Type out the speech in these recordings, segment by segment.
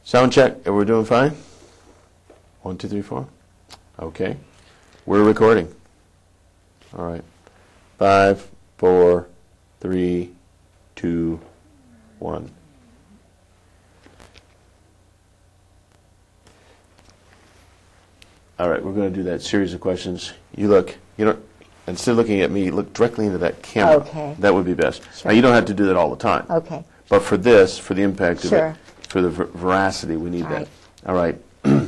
Sound check. We're doing fine? 1, 2, 3, 4. Okay. We're recording. All right. 5, 4, 3, 2, 1. All right, we're going to do that series of questions. Instead of looking at me, look directly into that camera. Okay. That would be best. Sure. Now, you don't have to do that all the time. Okay. But for this, for the impact of Sure. it, for the veracity, we need All that. right. All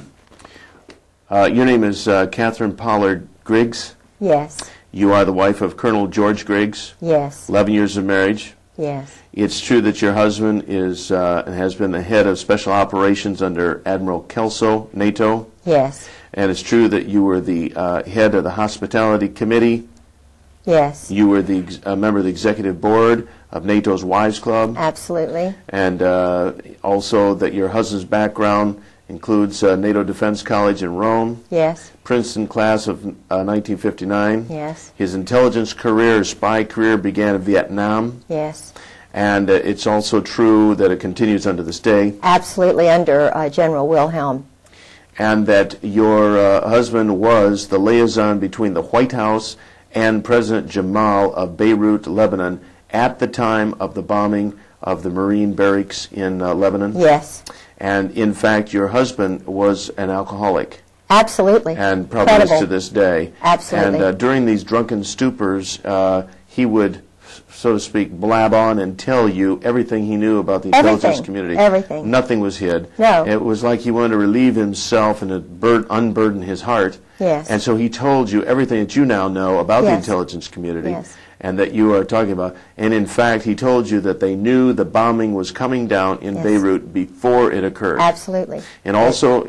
right. Your name is Catherine Pollard Griggs. Yes. You are the wife of Colonel George Griggs. Yes. 11 years of marriage. Yes. It's true that your husband is and has been the head of special operations under Admiral Kelso, NATO. Yes. And it's true that you were the head of the hospitality committee. Yes. You were the member of the executive board of NATO's Wives Club. Absolutely. And also that your husband's background includes NATO Defense College in Rome. Yes. Princeton class of 1959. Yes. His intelligence career, spy career, began in Vietnam. Yes. And it's also true that it continues unto this day. Absolutely, under General Wilhelm. And that your husband was the liaison between the White House and President Jamal of Beirut, Lebanon, at the time of the bombing of the Marine barracks in Lebanon. Yes. And in fact, your husband was an alcoholic. Absolutely. And probably Incredible. is to this day. Absolutely. And during these drunken stupors, he would, so to speak, blab on and tell you everything he knew about the intelligence Everything. community. Everything. Nothing was hid. No. It was like he wanted to relieve himself and unburden his heart. Yes. And so he told you everything that you now know about the Yes. intelligence community. Yes. And that you are talking about. And in fact, he told you that they knew the bombing was coming down in Yes. Beirut before it occurred. Absolutely. And also,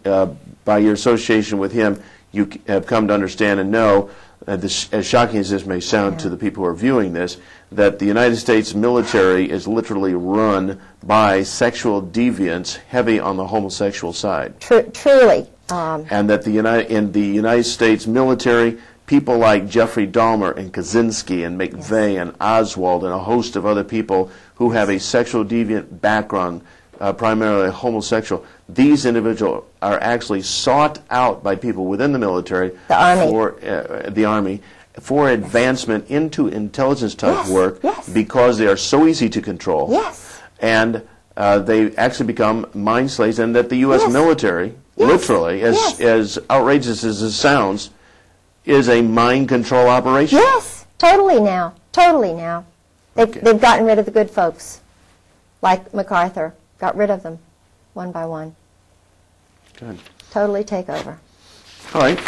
by your association with him, you have come to understand and know, this, as shocking as this may sound to the people who are viewing this, that the United States military is literally run by sexual deviants heavy on the homosexual side. Truly. And that in the United States military, people like Jeffrey Dahmer and Kaczynski and McVeigh and Oswald and a host of other people who have a sexual deviant background, primarily homosexual, these individuals are actually sought out by people within the military, the Army, for advancement into intelligence type work because they are so easy to control. Yes. And they actually become mind slaves, and that the U.S. military, literally, as outrageous as it sounds, is a mind control operation. Yes, totally now. Totally now. They've gotten rid of the good folks, like MacArthur. Got rid of them, one by one. Good. Totally take over. All right.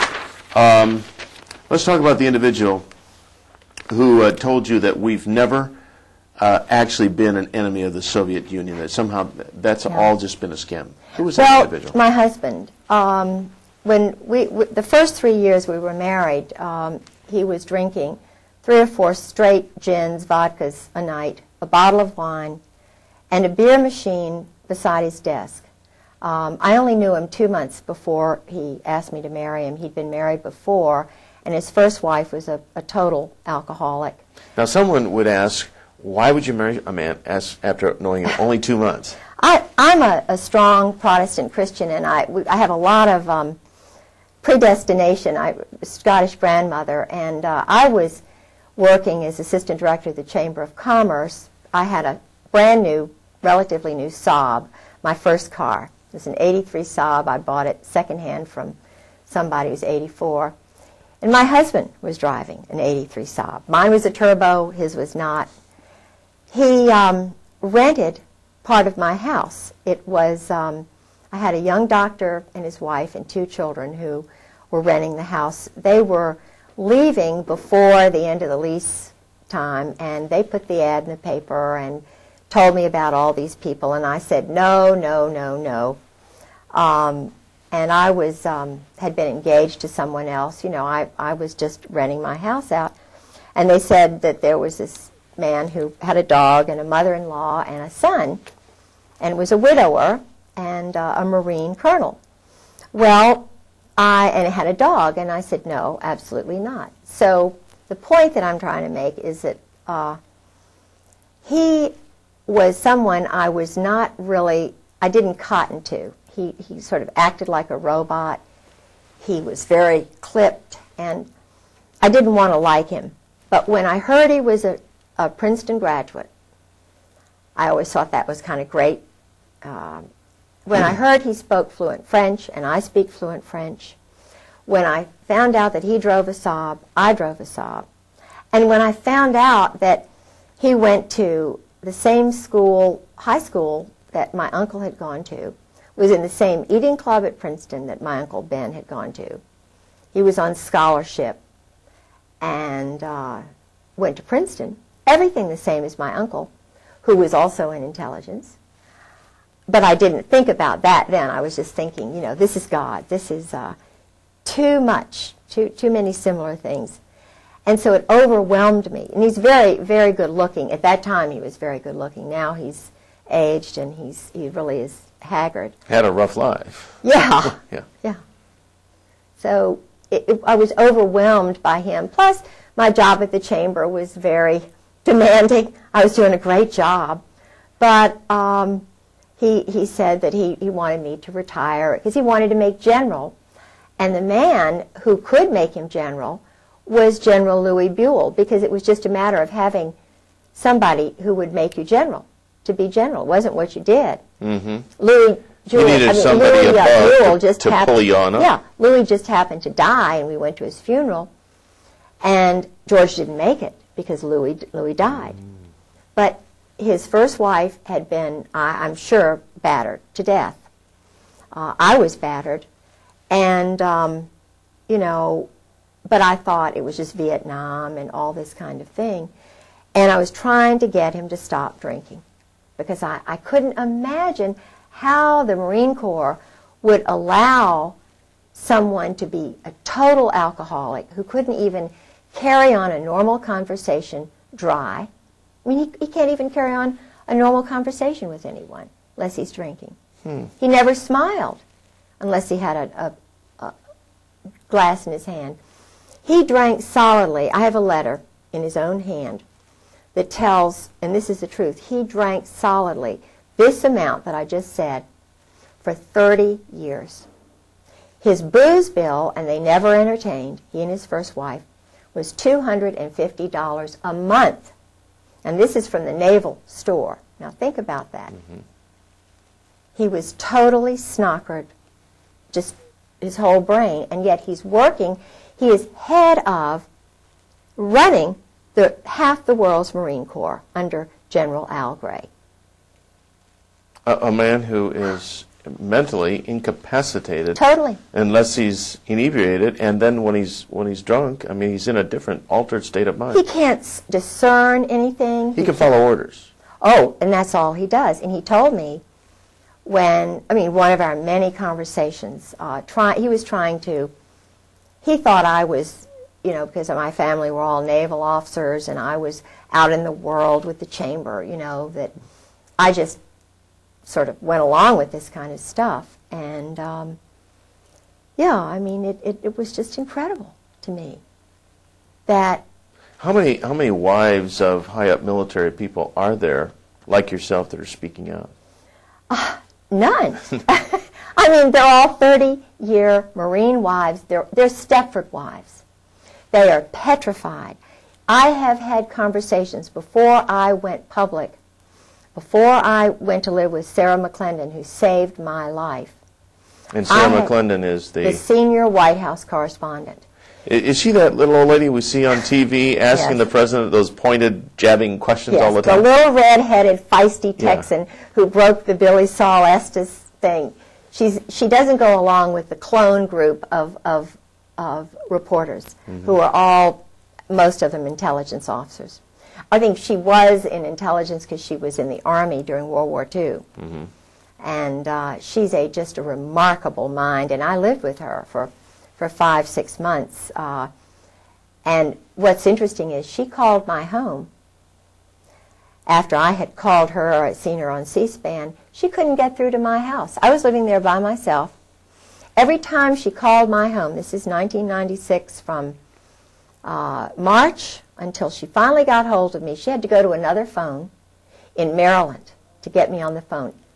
Let's talk about the individual who told you that we've never actually been an enemy of the Soviet Union, that somehow that's all just been a scam. Who was that individual? My husband. When the first 3 years we were married, he was drinking 3 or 4 straight gins, vodkas a night, a bottle of wine, and a beer machine beside his desk. I only knew him 2 months before he asked me to marry him. He'd been married before, and his first wife was a total alcoholic. Now, someone would ask, why would you marry a man after knowing him only 2 months? I'm a strong Protestant Christian, and I have a lot of predestination. I'm a Scottish grandmother, and I was working as assistant director of the Chamber of Commerce. I had a brand new, relatively new Saab, my first car. It was an 83 Saab. I bought it secondhand from somebody who's 84. And my husband was driving an 83 Saab. Mine was a turbo, his was not. He rented part of my house. It was, I had a young doctor and his wife and 2 children who were renting the house. They were leaving before the end of the lease time, and they put the ad in the paper and told me about all these people, and I said, no, no, no, no. And I was, had been engaged to someone else. You know, I was just renting my house out. And they said that there was this man who had a dog and a mother-in-law and a son, and was a widower and a Marine colonel. Well, and it had a dog, and I said, no, absolutely not. So the point that I'm trying to make is that he was someone I was not really I didn't cotton to. He sort of acted like a robot. He was very clipped, and I didn't want to like him. But when I heard he was a Princeton graduate, I always thought that was kind of great. When I heard he spoke fluent French, and I speak fluent French, when I found out that he drove a Saab, I drove a Saab. And when I found out that he went to the same school, high school, that my uncle had gone to, was in the same eating club at Princeton that my Uncle Ben had gone to. He was on scholarship and went to Princeton. Everything the same as my uncle, who was also in intelligence. But I didn't think about that then. I was just thinking, you know, this is God. This is too much, too many similar things. And so it overwhelmed me. And he's very, very good looking. At that time, he was very good looking. Now he's aged and he really is haggard. Had a rough life. Yeah. Yeah. Yeah. So I was overwhelmed by him. Plus, my job at the chamber was very demanding. I was doing a great job. But he said that he wanted me to retire because he wanted to make general. And the man who could make him general was General Louis Buell, because it was just a matter of having somebody who would make you general to be general. It wasn't what you did. Mm-hmm. Louis You needed somebody above to pull you on up. Yeah, Louis just happened to die, and we went to his funeral, and George didn't make it because Louis died. But his first wife had been, I'm sure, battered to death. I was battered, and, you know, but I thought it was just Vietnam and all this kind of thing. And I was trying to get him to stop drinking because I couldn't imagine how the Marine Corps would allow someone to be a total alcoholic who couldn't even carry on a normal conversation dry. I mean, he can't even carry on a normal conversation with anyone unless he's drinking. He never smiled unless he had a glass in his hand. He drank solidly. I have a letter in his own hand that tells, and this is the truth, he drank solidly this amount that I just said for 30 years. His booze bill, and they never entertained, he and his first wife, was $250 a month. And this is from the Naval Store. Now think about that. Mm-hmm. He was totally snockered, just his whole brain, and yet he's working. He is head of running half the world's Marine Corps under General Al Gray. A man who is mentally incapacitated. Totally. Unless he's inebriated, and then when he's drunk, I mean, he's in a different, altered state of mind. He can't discern anything. He can follow orders. Oh, and that's all he does. And he told me one of our many conversations, he thought I was, you know, because my family were all naval officers and I was out in the world with the chamber, you know, that I just sort of went along with this kind of stuff. And, yeah, I mean, it was just incredible to me that... How many wives of high-up military people are there, like yourself, that are speaking out? None. I mean, they're all 30-year Marine wives. They're Stepford wives. They are petrified. I have had conversations before I went public, before I went to live with Sarah McClendon, who saved my life. And Sarah McClendon is the senior White House correspondent. Is she that little old lady we see on TV asking the president those pointed, jabbing questions all the time? The little red-headed, feisty Texan who broke the Billy Saul Estes thing. She doesn't go along with the clone group of reporters who are all, most of them, intelligence officers. I think she was in intelligence because she was in the Army during World War II. Mm-hmm. And she's just a remarkable mind, and I lived with her for 5-6 months. And what's interesting is she called my home after I had called her or seen her on C-SPAN. She couldn't get through to my house. I was living there by myself. Every time she called my home, this is 1996, from March until she finally got hold of me, she had to go to another phone in Maryland to get me on the phone.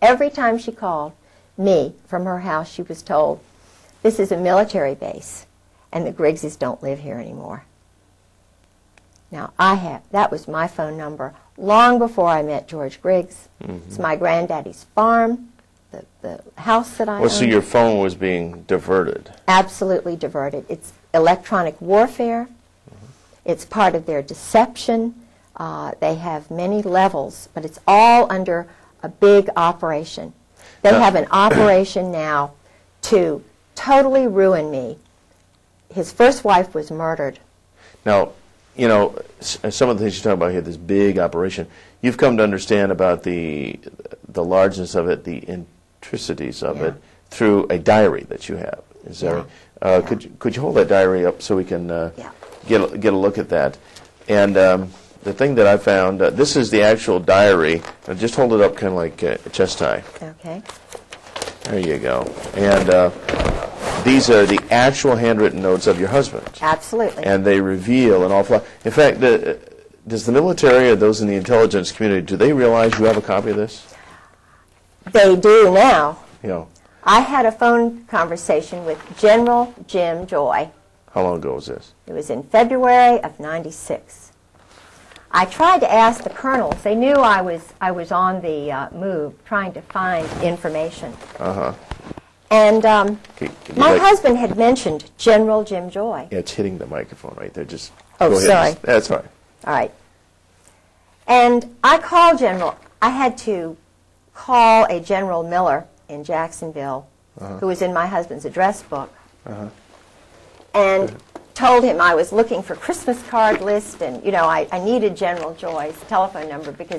Every time she called me from her house, she was told, this is a military base, and the Griggses don't live here anymore. Now, that was my phone number long before I met George Griggs. It's my granddaddy's farm, the house that I Well, so owned. your phone was being diverted. Absolutely diverted. It's electronic warfare. It's part of their deception. They have many levels, but it's all under a big operation. They have an operation now to totally ruin me. His first wife was murdered. Now, you know, some of the things you talk about here, this big operation, you've come to understand about the largeness of it, the intricacies of it, through a diary that you have. Is that right? Could you hold that diary up so we can get a look at that? And the thing that I found, this is the actual diary. Just hold it up kind of like a chest tie. Okay. There you go. And these are the actual handwritten notes of your husband. Absolutely. And they reveal an awful lot. In fact, does the military or those in the intelligence community, do they realize you have a copy of this? They do now. You know, I had a phone conversation with General Jim Joy. how long ago was this? It was in February of '96. I tried to ask the colonels. They knew I was on the move, trying to find information. And my husband had mentioned General Jim Joy. Yeah, it's hitting the microphone right there. Just Oh, go ahead. sorry. That's fine. All right. And I called General. I had to call a General Miller in Jacksonville, who was in my husband's address book, and told him I was looking for Christmas card list, and, you know, I needed General Joy's telephone number because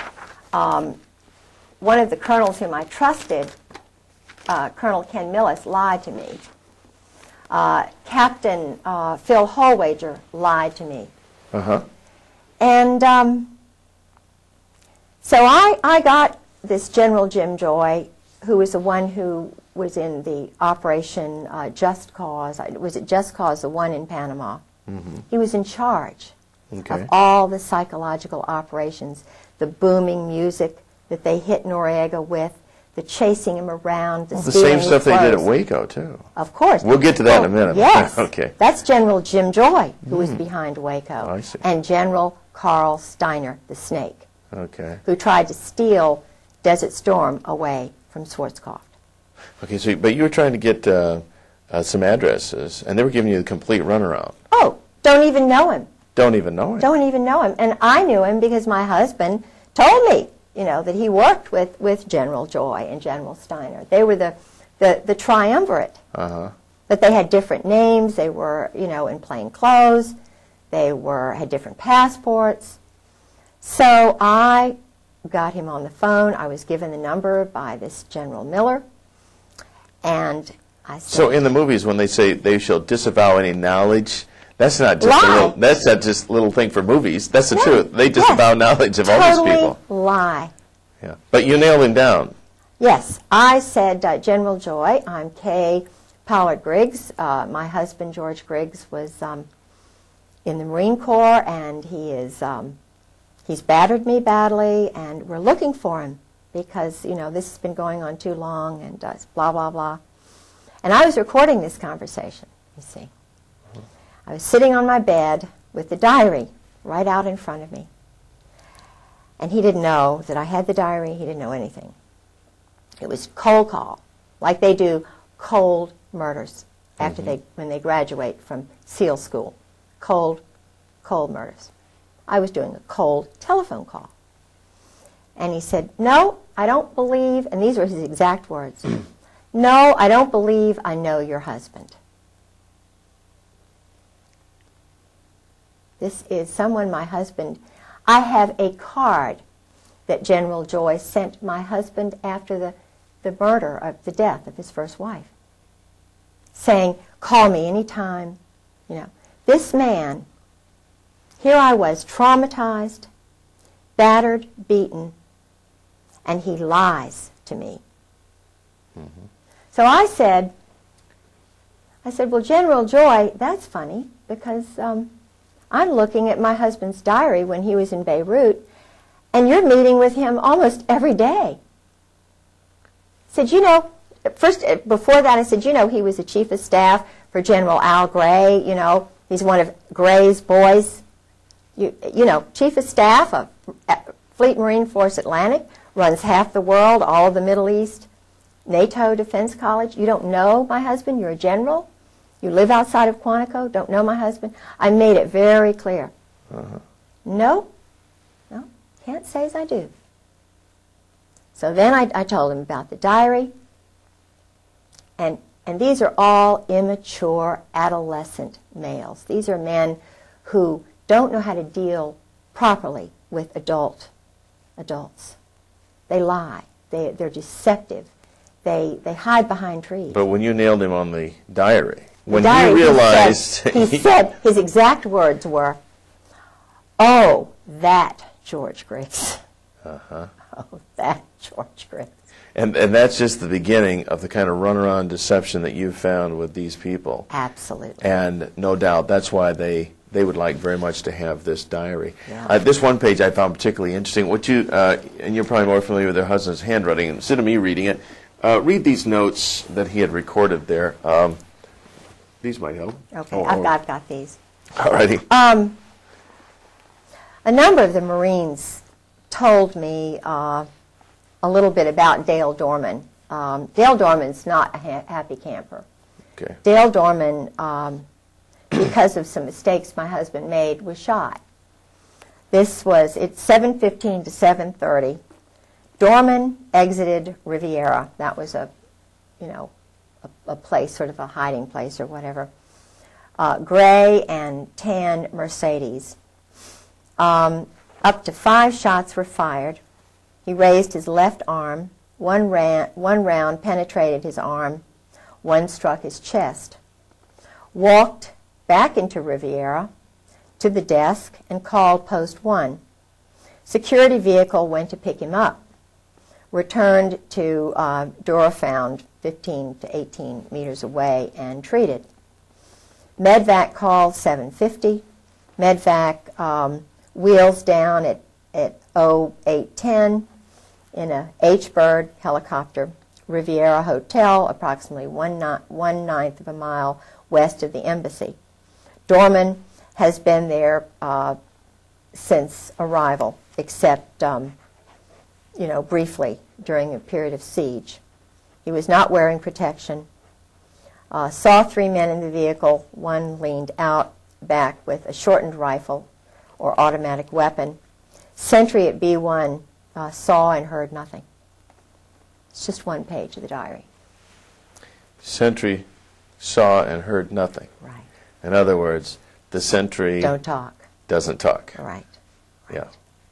one of the colonels whom I trusted, Colonel Ken Millis, lied to me. Captain Phil Hallwager lied to me. And so I got this General Jim Joy, who was the one who was in the Operation Just Cause. Was it Just Cause, the one in Panama? He was in charge of all the psychological operations, the booming music that they hit Noriega with, the chasing him around, the The stealing same stuff his they did at clothes. Waco, too. Of course. We'll get to that in a minute. Yes. Okay. That's General Jim Joy, who was behind Waco. I see. And General Carl Steiner, the Snake, Okay. who tried to steal Desert Storm away from Schwarzkopf. Okay, so, but you were trying to get some addresses, and they were giving you the complete runaround. Oh, don't even know him. Don't even know it. Don't even know him. And I knew him because my husband told me, you know, that he worked with General Joy and General Steiner. They were the triumvirate. But they had different names. They were, you know, in plain clothes. They had different passports. So I got him on the phone. I was given the number by this General Miller. And I said... So in the movies, when they say they shall disavow any knowledge, that's not just a little thing for movies. That's the truth. They disavow knowledge of all these people. Totally lie. Yeah. But you nailed him down. Yes. I said, General Joy, I'm Kay Pollard Griggs. My husband, George Griggs, was in the Marine Corps, and he's battered me badly, and we're looking for him because, you know, this has been going on too long, and blah, blah, blah. And I was recording this conversation, you see. I was sitting on my bed with the diary right out in front of me. And he didn't know that I had the diary. He didn't know anything. It was cold call, like they do cold murders after when they graduate from SEAL school. Cold murders. I was doing a cold telephone call. And he said, no, I don't believe, and these were his exact words, no, I don't believe I know your husband. This is someone my husband, I have a card that General Joy sent my husband after the murder, of the death of his first wife, saying, call me anytime. You know, this man, here I was, traumatized, battered, beaten, and he lies to me. So I said, well, General Joy, that's funny, because I'm looking at my husband's diary when he was in Beirut, and you're meeting with him almost every day. said, you know, first, before that I said, you know, he was the chief of staff for General Al Gray, you know, he's one of Gray's boys. You know, chief of staff of Fleet Marine Force Atlantic, runs half the world, all of the Middle East, NATO Defense College. You don't know my husband, you're a general. You live outside of Quantico, don't know my husband. I made it very clear. No, can't say as I do. So then I told him about the diary, and these are all immature adolescent males. These are men who don't know how to deal properly with adults. They lie. They're deceptive. They hide behind trees. But when you nailed him on the diary, when diary, you realized... He said, his exact words were, "Oh, that George Griggs." Oh, that George Griggs. And that's just the beginning of the kind of runaround deception that you've found with these people. Absolutely. And no doubt that's why they would like very much to have this diary. Yeah. This one page I found particularly interesting. What you and you're probably more familiar with their husband's handwriting. Instead of me reading it, read these notes that he had recorded there. These might help. Okay, I've got these. All righty. A number of the Marines told me a little bit about Dale Dorman. Dale Dorman's not a happy camper. Okay. Dale Dorman, because of some mistakes my husband made, was shot. It's 7:15 to 7:30. Dorman exited Riviera. That was a place, sort of a hiding place or whatever. Gray and tan Mercedes. Up to 5 shots were fired. He raised his left arm. One round penetrated his arm. One struck his chest. Walked back into Riviera to the desk and called Post 1. Security vehicle went to pick him up. Returned to Durafound, 15 to 18 meters away, and treated. Medvac called 7:50. Medvac wheels down at 08:10 in a H-Bird helicopter. Riviera Hotel, approximately 1/9 of a mile west of the embassy. Dorman has been there since arrival, except briefly during a period of siege. He was not wearing protection. Saw 3 men in the vehicle. One leaned out back with a shortened rifle or automatic weapon. Sentry at B1 saw and heard nothing. It's just one page of the diary. Sentry saw and heard nothing. Right. In other words, the sentry Don't talk. doesn't talk. Right. Yeah.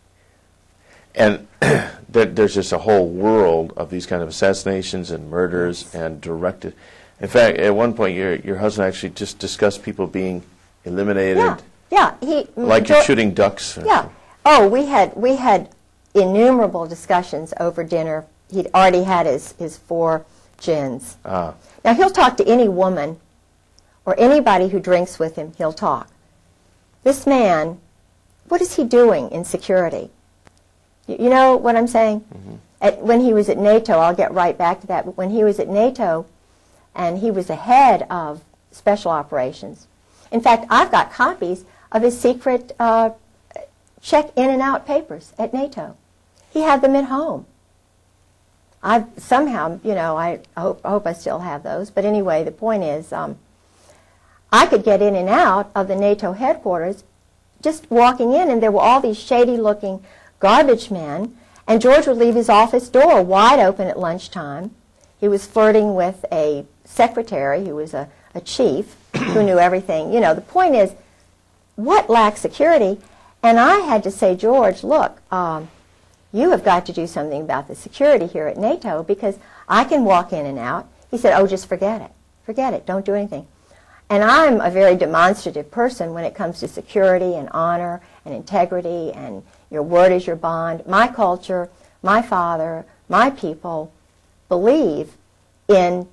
And there's just a whole world of these kind of assassinations and murders and directed. In fact, at one point, your husband actually just discussed people being eliminated. Yeah. Like you're shooting ducks. Yeah. Oh, we had innumerable discussions over dinner. He'd already had his 4 gins. Ah. Now, he'll talk to any woman or anybody who drinks with him, he'll talk. This man, what is he doing in security? You know what I'm saying? Mm-hmm. When he was at NATO, I'll get right back to that, but when he was at NATO and he was the head of special operations, in fact, I've got copies of his secret check in and out papers at NATO. He had them at home. I hope I still have those. But anyway, the point is, I could get in and out of the NATO headquarters just walking in, and there were all these shady-looking garbage men, and George would leave his office door wide open at lunchtime. He was flirting with a secretary who was a chief who knew everything. The point is, what lacks security? And I had to say, George, look, you have got to do something about the security here at NATO because I can walk in and out. He said, oh, just forget it. Forget it. Don't do anything. And I'm a very demonstrative person when it comes to security and honor and integrity and your word is your bond. My culture, my father, my people believe in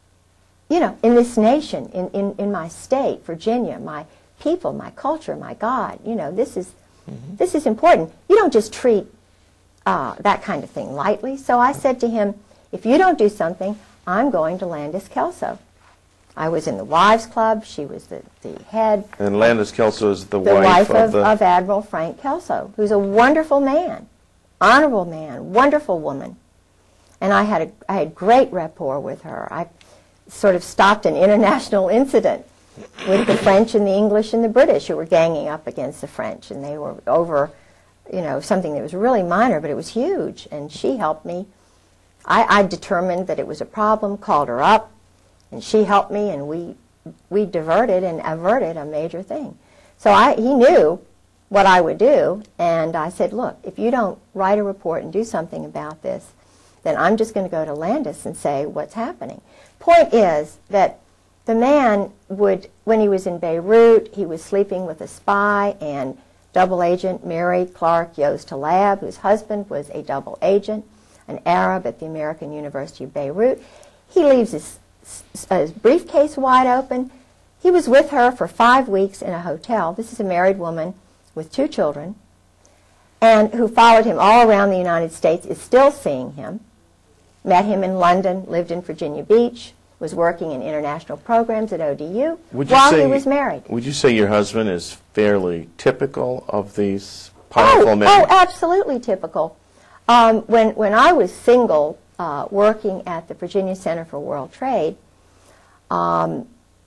this nation, in my state, Virginia, my people, my culture, my God. This is important. You don't just treat that kind of thing lightly. So I said to him, if you don't do something, I'm going to Landis Kelso. I was in the Wives Club. She was the head. And Landis Kelso is the wife of Admiral Frank Kelso, who's a wonderful man, honorable man, wonderful woman. And I had great rapport with her. I sort of stopped an international incident with the French and the English and the British who were ganging up against the French, and they were over, something that was really minor, but it was huge. And she helped me. I determined that it was a problem, called her up, and she helped me, and we diverted and averted a major thing. So he knew what I would do, and I said, look, if you don't write a report and do something about this, then I'm just going to go to Landis and say what's happening. Point is that the man would, when he was in Beirut, he was sleeping with a spy and double agent Mary Clark Yost Talab, whose husband was a double agent, an Arab at the American University of Beirut. He leaves his briefcase wide open. He was with her for 5 weeks in a hotel. This is a married woman with 2 children, and who followed him all around the United States, is still seeing him. Met him in London, lived in Virginia Beach, was working in international programs at ODU while he was married. Would you say your husband is fairly typical of these powerful men? Oh, absolutely typical. When I was single, working at the Virginia Center for World Trade, 4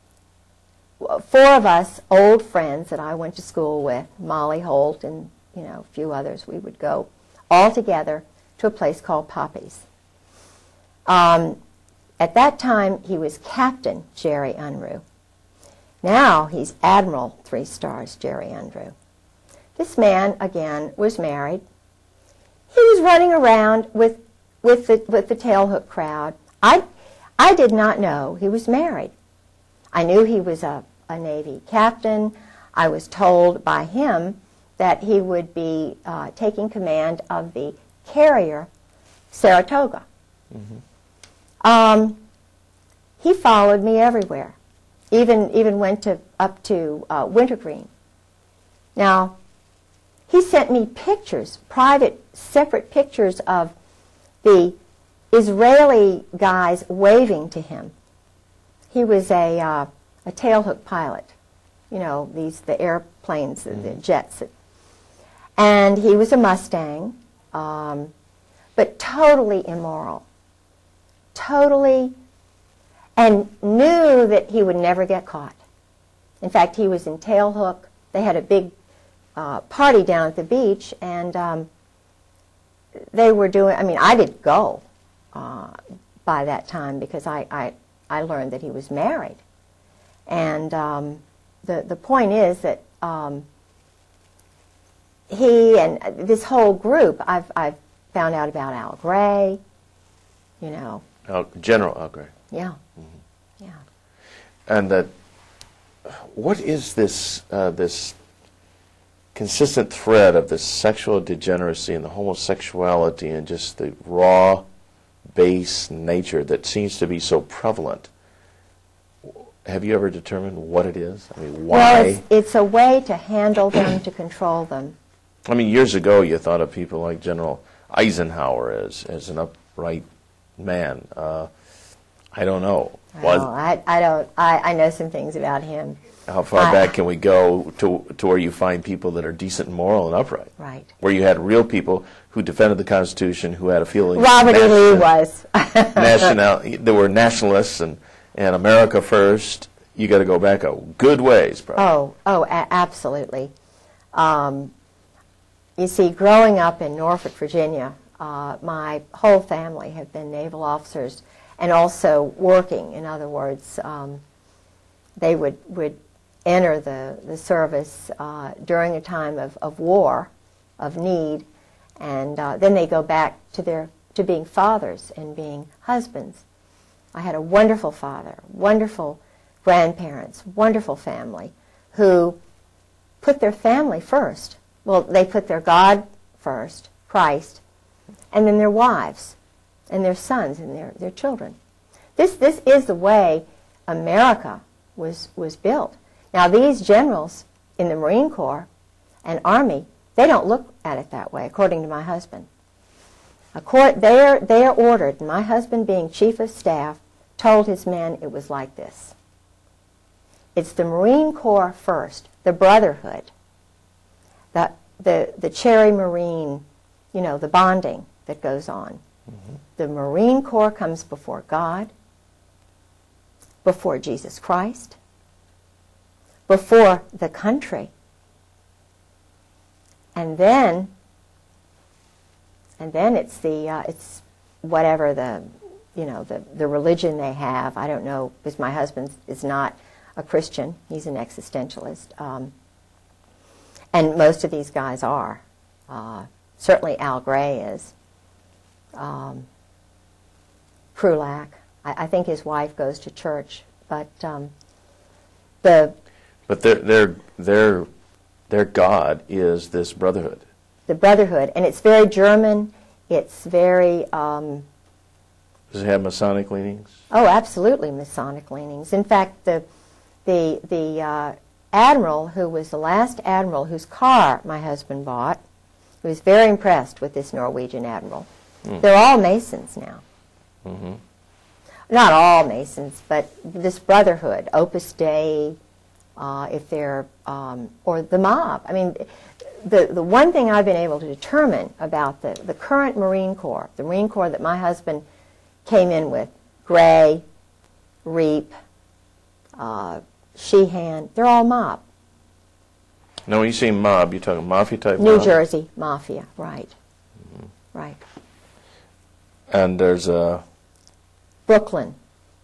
of us old friends that I went to school with, Molly Holt and a few others, we would go all together to a place called Poppy's. At that time, he was Captain Jerry Unruh. Now he's Admiral 3 stars Jerry Unruh. This man, again, was married. He was running around with the tailhook crowd. I did not know he was married. I knew he was a Navy captain. I was told by him that he would be taking command of the carrier Saratoga. Mm-hmm. He followed me everywhere, even went up to Wintergreen. Now, he sent me pictures, private, separate pictures of the Israeli guys waving to him. He was a tailhook pilot, the airplanes, the jets. And he was a Mustang, but totally immoral. Totally, and knew that he would never get caught. In fact, he was in tailhook. They had a big party down at the beach, and they were doing, I didn't go by that time because I learned that he was married. And the point is that he and this whole group, I've found out about Al Gray, General Al Gray. Yeah. Mm-hmm. Yeah. And what is this this consistent thread of this sexual degeneracy and the homosexuality and just the raw, base nature that seems to be so prevalent? Have you ever determined what it is? Why? Well, it's a way to handle them, to control them. Years ago, you thought of people like General Eisenhower as an upright man. I don't know. Well, I know some things about him. How far back can we go to where you find people that are decent and moral and upright? Right. Where you had real people who defended the Constitution, who had a feeling. Robert E. Lee was. There were nationalists and America first. You got to go back a good ways, probably. Absolutely. You see, growing up in Norfolk, Virginia, my whole family have been naval officers and also working. In other words, they would enter the service during a time of war, of need, and then they go back to being fathers and being husbands. I had a wonderful father, wonderful grandparents, wonderful family, who put their family first. Well, they put their God first, Christ, and then their wives, and their sons, and their children. This is the way America was built. Now, these generals in the Marine Corps and Army, they don't look at it that way, according to my husband. They are ordered. My husband, being chief of staff, told his men it was like this. It's the Marine Corps first, the brotherhood, the Cherry Marine, the bonding that goes on. Mm-hmm. The Marine Corps comes before God, before Jesus Christ, before the country, and then it's it's whatever the religion they have. I don't know, because my husband is not a Christian. He's an existentialist. And most of these guys are. Certainly Al Gray is. Krulak. I think his wife goes to church. But their God is this brotherhood. The brotherhood. And it's very German. It's very... Does it have Masonic leanings? Oh, absolutely Masonic leanings. In fact, the admiral, who was the last admiral whose car my husband bought, who was very impressed with this Norwegian admiral. They're all Masons now. Mm-hmm. Not all Masons, but this brotherhood, Opus Dei, if they're, or the mob. I mean, the one thing I've been able to determine about the current Marine Corps, the Marine Corps that my husband came in with, Gray, Reap, Sheehan, they're all mob. No, when you say mob, you're talking mafia type New mob? Jersey mafia, right. Mm-hmm. Right. And there's a... Brooklyn,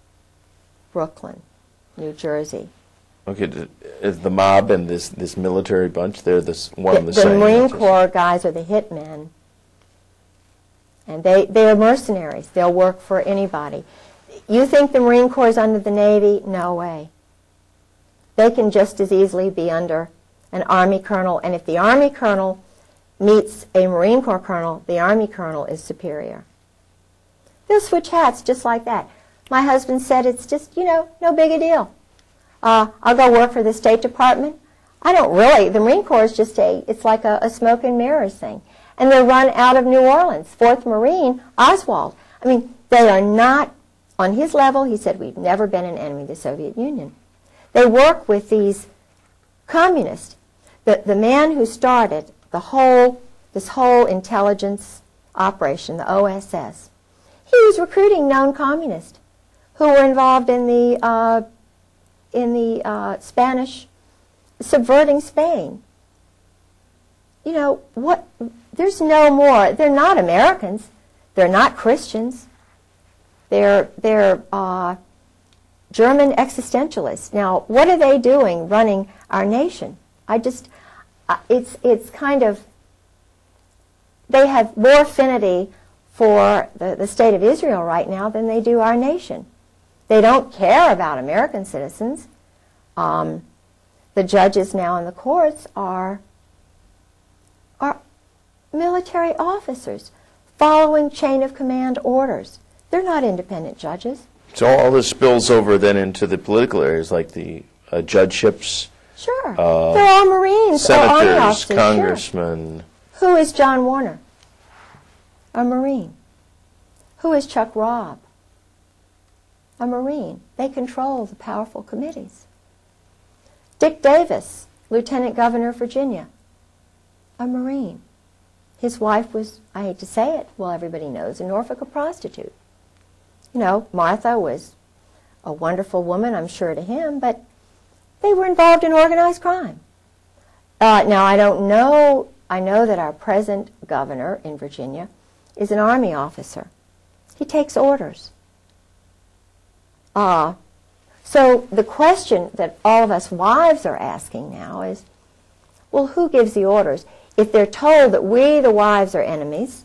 New Jersey. Okay, is the mob and this military bunch, they're one and the The same? Marine Corps guys are the hitmen. And they are mercenaries. They'll work for anybody. You think the Marine Corps is under the Navy? No way. They can just as easily be under an Army colonel, and if the Army colonel meets a Marine Corps colonel, the Army colonel is superior. They'll switch hats just like that. My husband said it's just, no big a deal. I'll go work for the State Department. I don't really. The Marine Corps is just it's like a smoke and mirrors thing. And they're run out of New Orleans. 4th Marine, Oswald. I mean, they are not on his level. He said, we've never been an enemy of the Soviet Union. They work with these communists. The man who started this whole intelligence operation, the OSS, he was recruiting known communists who were involved in the Spanish subverting Spain. What? There's no more. They're not Americans. They're not Christians. They're German existentialists. Now, what are they doing running our nation? It's kind of, they have more affinity for the state of Israel right now than they do our nation. They don't care about American citizens. The judges now in the courts are military officers following chain of command orders. They're not independent judges. So all this spills over then into the political areas, like the judgeships. Sure. They're all Marines, or Army senators, officers. congressmen. Sure. Who is John Warner? A Marine. Who is Chuck Robb? A Marine. They control the powerful committees. Dick Davis, Lieutenant Governor of Virginia, a Marine. His wife was, I hate to say it, well, everybody knows, in Norfolk, a prostitute. Martha was a wonderful woman, I'm sure, to him, but they were involved in organized crime. Now, I don't know, I know that our present governor in Virginia is an Army officer. He takes orders. So the question that all of us wives are asking now is, well, who gives the orders? If they're told that we, the wives, are enemies,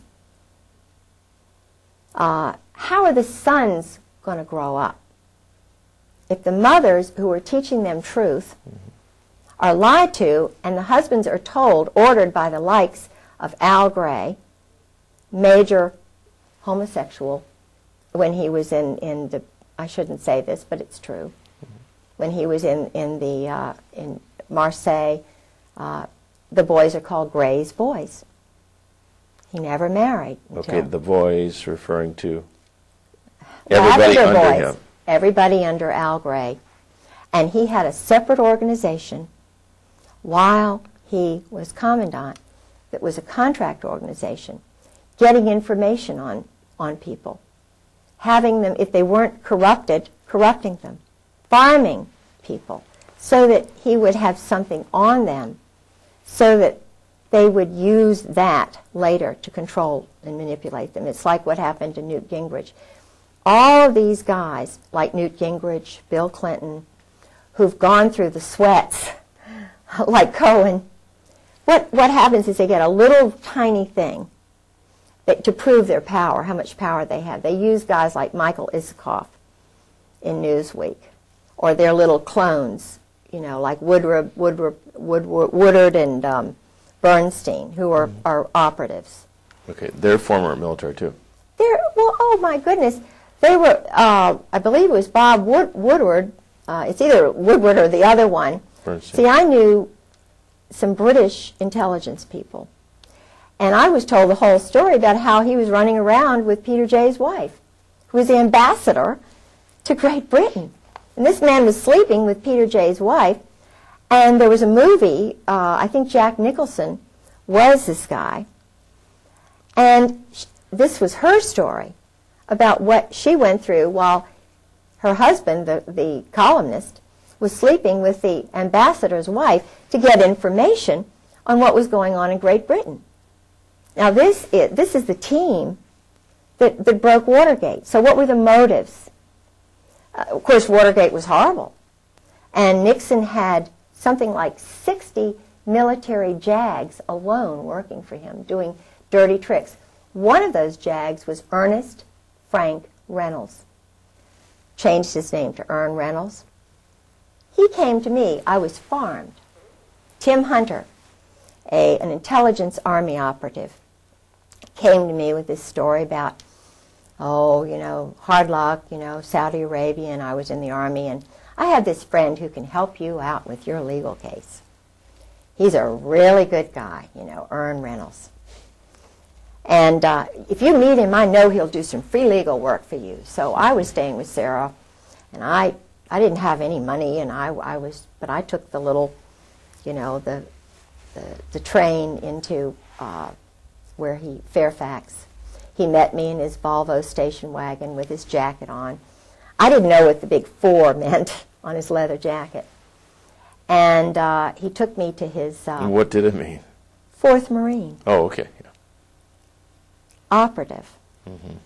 how are the sons going to grow up? If the mothers who are teaching them truth are lied to, and the husbands are told, ordered by the likes of Al Gray, major homosexual, when he was in the, I shouldn't say this, but it's true, when he was in Marseille, the boys are called Gray's boys. He never married. Okay, until the boys referring to everybody under Lavender boys, him. everybody under Al Gray. And he had a separate organization while he was commandant that was a contract organization, getting information on people, having them, if they weren't corrupted, corrupting them, farming people, so that he would have something on them, so that they would use that later to control and manipulate them. It's like what happened to Newt Gingrich. All of these guys, like Newt Gingrich, Bill Clinton, who've gone through the sweats, like Cohen, what happens is they get a little tiny thing to prove their power, how much power they have. They use guys like Michael Isikoff in Newsweek, or their little clones, you know, like Woodward and Bernstein, who are operatives. Okay, they're former military too. Well, oh my goodness, they were. I believe it was Bob Woodward. It's either Woodward or the other one. Bernstein. See, I knew some British intelligence people, and I was told the whole story about how he was running around with Peter Jay's wife, who was the ambassador to Great Britain. And this man was sleeping with Peter Jay's wife, and there was a movie, I think Jack Nicholson was this guy, and this was her story about what she went through while her husband, the columnist, was sleeping with the ambassador's wife to get information on what was going on in Great Britain. Now this is the team that broke Watergate. So what were the motives? Of course, Watergate was horrible. And Nixon had something like 60 military JAGs alone working for him, doing dirty tricks. One of those JAGs was Ernest Frank Reynolds. Changed his name to Ern Reynolds. He came to me. I was farmed. Tim Hunter, an intelligence army operative, came to me with this story about, hard luck, Saudi Arabia, and I was in the army, and I have this friend who can help you out with your legal case. He's a really good guy, Ern Reynolds. And if you meet him, I know he'll do some free legal work for you. So I was staying with Sarah, and I didn't have any money, and but I took the little, the train into Fairfax. He met me in his Volvo station wagon with his jacket on. I didn't know what the big 4 meant on his leather jacket. And he took me to his... what did it mean? 4th Marine. Oh, okay. Yeah. Operative. Mm-hmm.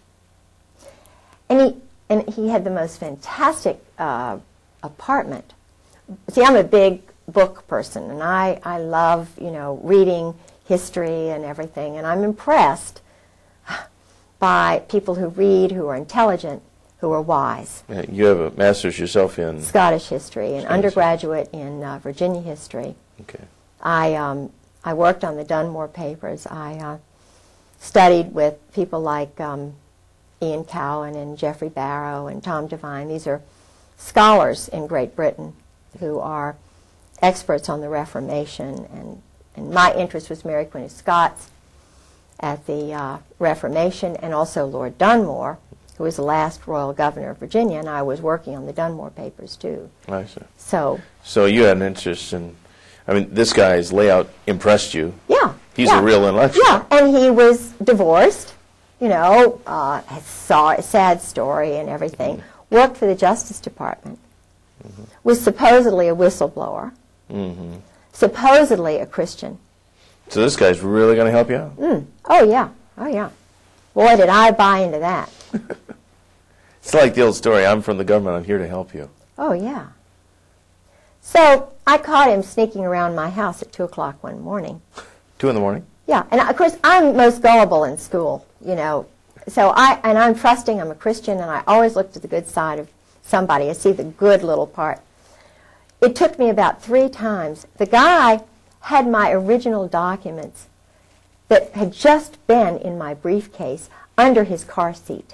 And he had the most fantastic apartment. See, I'm a big book person, and I love, reading history and everything, and I'm impressed by people who read, who are intelligent, who are wise. You have a master's yourself in? Scottish history, and undergraduate in Virginia history. Okay. I worked on the Dunmore Papers. I studied with people like Ian Cowan and Geoffrey Barrow and Tom Devine. These are scholars in Great Britain who are experts on the Reformation, and my interest was Mary Queen of Scots at the Reformation, and also Lord Dunmore, who was the last royal governor of Virginia, and I was working on the Dunmore Papers too. I see. So you had an interest in, this guy's layout impressed you. Yeah. He's a real intellectual. Yeah, and he was divorced, saw a sad story and everything, worked for the Justice Department, was supposedly a whistleblower, supposedly a Christian. So this guy's really going to help you out? Oh, yeah. Oh, yeah. Boy, did I buy into that. It's like the old story, I'm from the government, I'm here to help you. Oh, yeah. So I caught him sneaking around my house at 2 o'clock one morning. 2 in the morning? Yeah, and of course I'm most gullible in school, So I'm trusting, I'm a Christian, and I always look to the good side of somebody. I see the good little part. It took me about 3 times. The guy had my original documents that had just been in my briefcase under his car seat.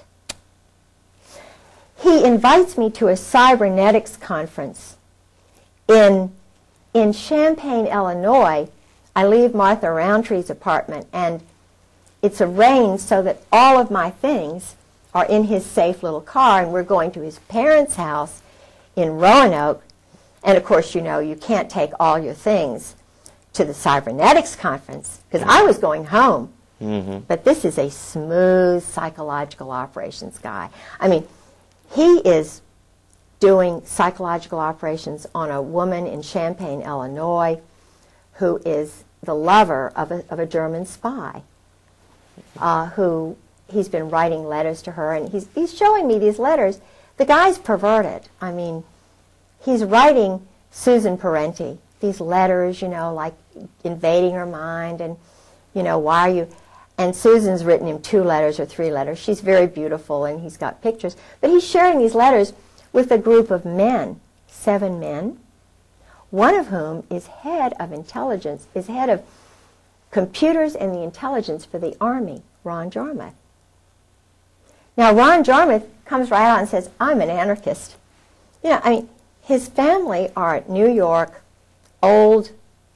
He invites me to a cybernetics conference in Champaign, Illinois. I leave Martha Roundtree's apartment, and it's arranged so that all of my things are in his safe little car, and we're going to his parents' house in Roanoke. And of course, you know, you can't take all your things to the cybernetics conference, because I was going home. Mm-hmm. But this is a smooth psychological operations guy. I mean, he is doing psychological operations on a woman in Champaign, Illinois, who is the lover of a German spy, who he's been writing letters to her, and he's showing me these letters. The guy's perverted. I mean, he's writing Susan Parenti these letters, you know, like invading her mind, and, you know, why are you... And Susan's written him 2 letters or 3 letters. She's very beautiful, and he's got pictures. But he's sharing these letters with a group of men, 7 men, one of whom is head of intelligence, is head of computers and the intelligence for the Army, Ron Jarmuth. Now, Ron Jarmuth comes right out and says, I'm an anarchist. You know, I mean, his family are New York, old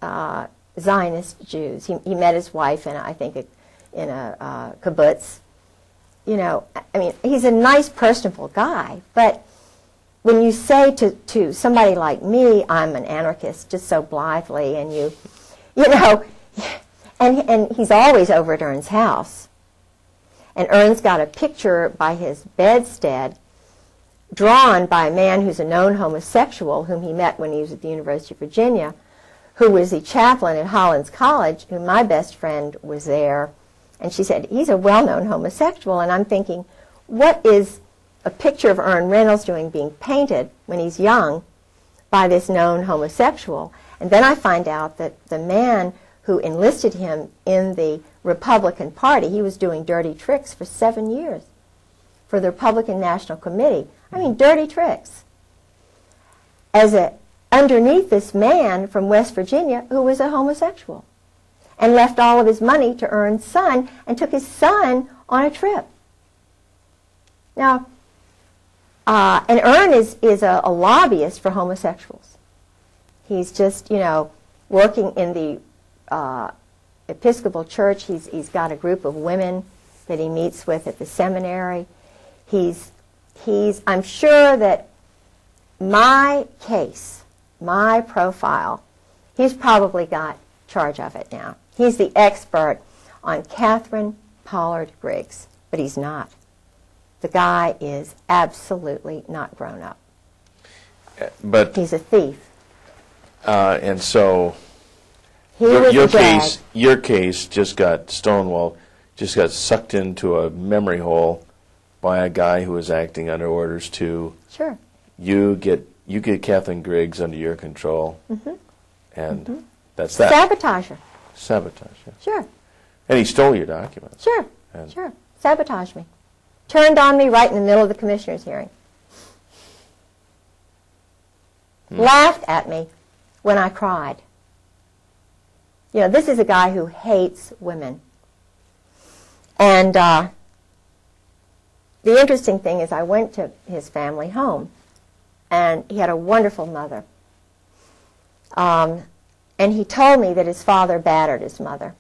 Zionist Jews. He met his wife in, I think, in a kibbutz. You know, I mean, he's a nice, personable guy, but when you say to somebody like me, I'm an anarchist, just so blithely, and you know, and he's always over at Ern's house. And Ern's got a picture by his bedstead drawn by a man who's a known homosexual whom he met when he was at the University of Virginia, who was the chaplain at Hollins College, who my best friend was there. And she said, he's a well-known homosexual. And I'm thinking, what is a picture of Ern Reynolds doing being painted when he's young by this known homosexual? And then I find out that the man who enlisted him in the Republican Party, he was doing dirty tricks for 7 years for the Republican National Committee. I mean, dirty tricks. Underneath this man from West Virginia who was a homosexual, and left all of his money to Ern's son and took his son on a trip. Now, and Ern is a lobbyist for homosexuals. He's just, you know, working in the Episcopal Church. He's got a group of women that he meets with at the seminary. I'm sure that my case, my profile, he's probably got charge of it now. He's the expert on Catherine Pollard Griggs, but he's not. The guy is absolutely not grown up. But he's a thief. And so your case just got stonewalled, just got sucked into a memory hole by a guy who was acting under orders to. Sure. You get Catherine Griggs under your control, and that's that. Sabotage her. Sabotage, yeah. Sure. And he stole your documents. Sure, sure. Sabotage me. Turned on me right in the middle of the commissioner's hearing. Laughed at me when I cried. You know, this is a guy who hates women. And the interesting thing is I went to his family home, and he had a wonderful mother. And he told me that his father battered his mother.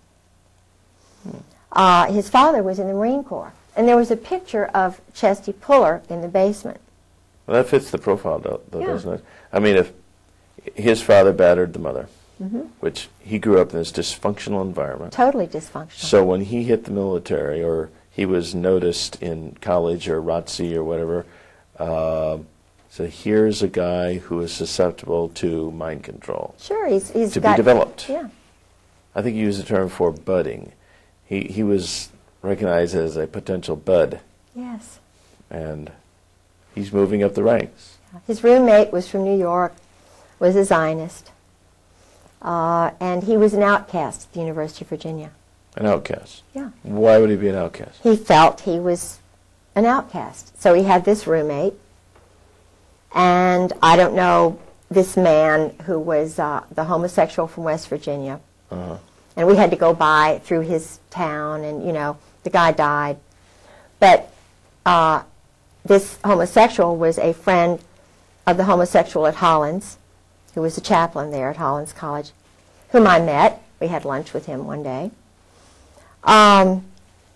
His father was in the Marine Corps. And there was a picture of Chesty Puller in the basement. Well, that fits the profile, though, doesn't it? I mean, if his father battered the mother, which he grew up in this dysfunctional environment. Totally dysfunctional. So when he hit the military, or he was noticed in college or ROTC or whatever, so here's a guy who is susceptible to mind control. Sure, he's to be developed. Yeah. I think you used the term for budding. He was recognized as a potential bud. Yes. And he's moving up the ranks. His roommate was from New York, was a Zionist, and he was an outcast at the University of Virginia. An outcast? Yeah. Why would he be an outcast? He felt he was an outcast. So he had this roommate, and I don't know, this man who was the homosexual from West Virginia. And we had to go by through his town, and, you know, the guy died. But this homosexual was a friend of the homosexual at Hollins, who was a chaplain there at Hollins College, whom I met. We had lunch with him one day.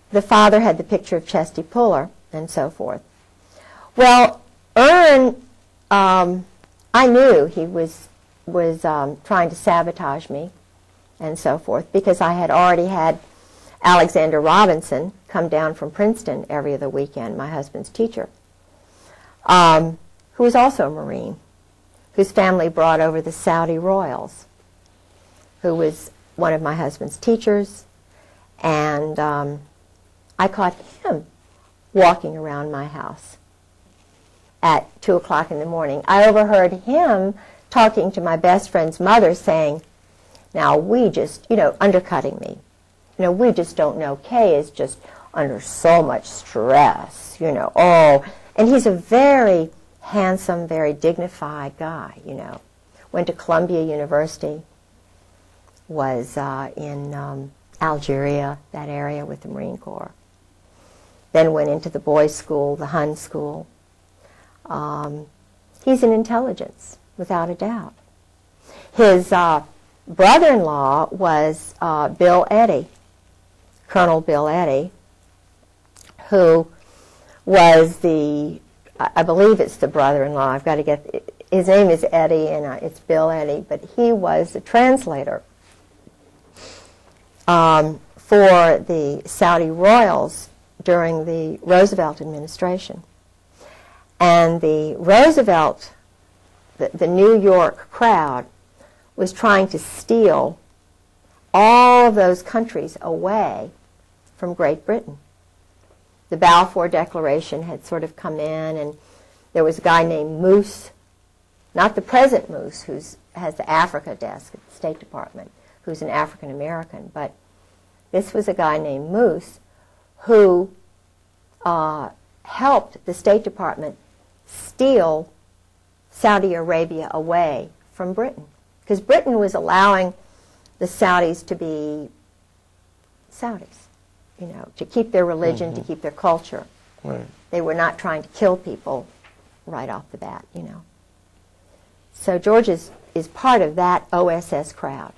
the father had the picture of Chesty Puller and so forth. Well, Ern, I knew he was trying to sabotage me and so forth, because I had already had Alexander Robinson come down from Princeton every other weekend, my husband's teacher, who was also a Marine, whose family brought over the Saudi royals, who was one of my husband's teachers, and I caught him walking around my house at 2 o'clock in the morning. I overheard him talking to my best friend's mother saying, now we just, undercutting me. We just don't know. Kay is just under so much stress, oh. And he's a very handsome, very dignified guy, Went to Columbia University, was in Algeria, that area, with the Marine Corps. Then went into the boys' school, the Hun school. He's an intelligence, without a doubt. His brother-in-law was Bill Eddy, Colonel Bill Eddy, who was I believe it's the brother-in-law. I've got to get, his name is Eddy, and it's Bill Eddy, but he was the translator for the Saudi royals during the Roosevelt administration. And the Roosevelt, the New York crowd, was trying to steal all of those countries away from Great Britain. The Balfour Declaration had sort of come in, and there was a guy named Moose, not the present Moose, who has the Africa desk at the State Department, who's an African American, but this was a guy named Moose who helped the State Department steal Saudi Arabia away from Britain, because Britain was allowing the Saudis to be Saudis, to keep their religion, to keep their culture. Right. They were not trying to kill people right off the bat, So George is part of that OSS crowd.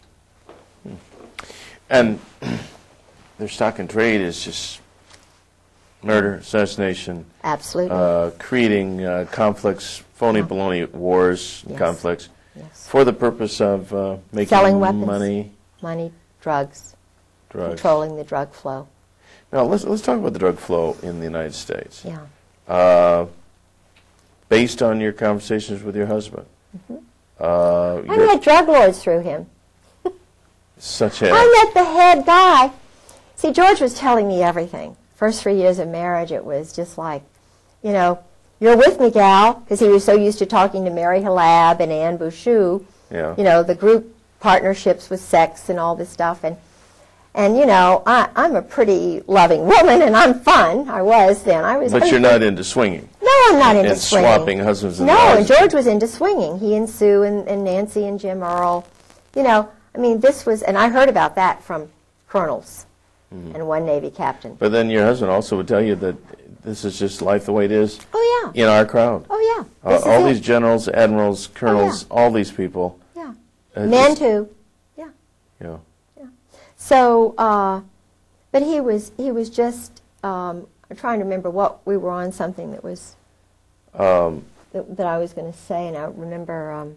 And their stock and trade is just murder, assassination, Absolutely. creating conflicts, phony baloney wars, Yes. conflicts, Yes. for the purpose of making Selling weapons. money, Drugs, drugs. controlling the drug flow. Now let's talk about the drug flow in the United States. Yeah. Based on your conversations with your husband, I met drug lords through him. such as I met the head guy. See, George was telling me everything. First 3 years of marriage, it was just like, you're with me, gal, because he was so used to talking to Mary Halab and Anne Bouchou, yeah. The group partnerships with sex and all this stuff. And I'm a pretty loving woman, and I'm fun. I was then. But you're not into swinging. No, I'm not into and swinging. swapping husbands and No, wives. and George was into swinging. He and Sue and Nancy and Jim Earl. This was, and I heard about that from colonels and one Navy captain. But then your husband also would tell you that this is just life the way it is Oh, yeah. in our crowd. Oh, yeah. This is All it. these generals, admirals, colonels, all these people. Yeah. uh, Men, just- too. Yeah. Yeah. So, but he was just, I'm trying to remember what we were on, something that was, that I was going to say, and I remember,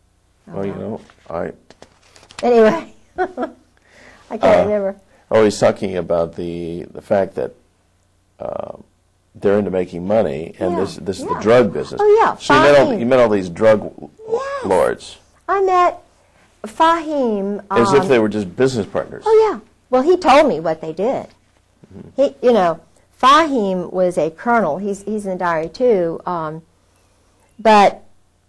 anyway, I can't remember. Oh, he's talking about the fact that they're into making money, and Yeah, this is yeah. the drug business. Oh, yeah, So Fahim. you met all these drug Yes. lords, I met Fahim. as if they were just business partners. Oh, yeah. Well, he told me what they did. He, Fahim was a colonel. He's in the diary, too. But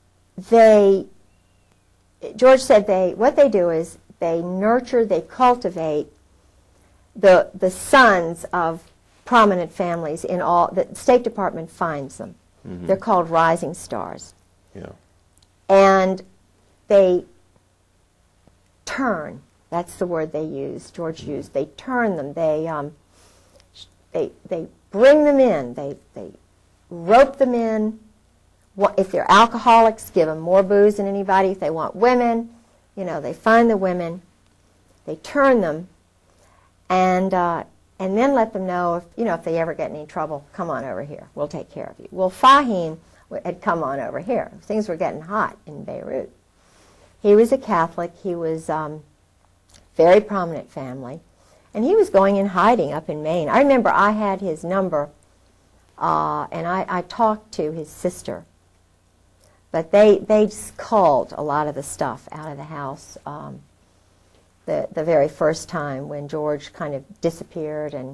George said what they do is they nurture, they cultivate the sons of prominent families in all, the State Department finds them. They're called rising stars. Yeah. And they turn. That's the word they use. George used. They turn them. They bring them in. They rope them in. If they're alcoholics, give them more booze than anybody. If they want women, they find the women. They turn them, and and then let them know if they ever get in any trouble, come on over here. We'll take care of you. Well, Fahim had come on over here. Things were getting hot in Beirut. He was a Catholic. He was very prominent family, and he was going in hiding up in Maine. I remember I had his number, and I talked to his sister, but they just culled a lot of the stuff out of the house the very first time when George kind of disappeared, and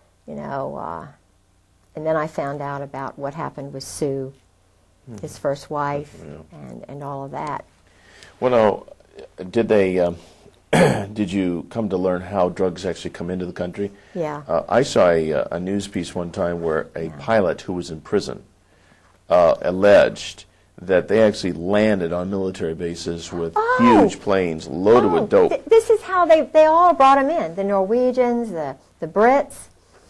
and then I found out about what happened with Sue, his first wife, and all of that. Well, now, did they? Did you come to learn how drugs actually come into the country? Yeah. I saw a news piece one time where a pilot who was in prison alleged that they actually landed on military bases with huge planes loaded with dope. This is how they all brought them in. The Norwegians, the Brits.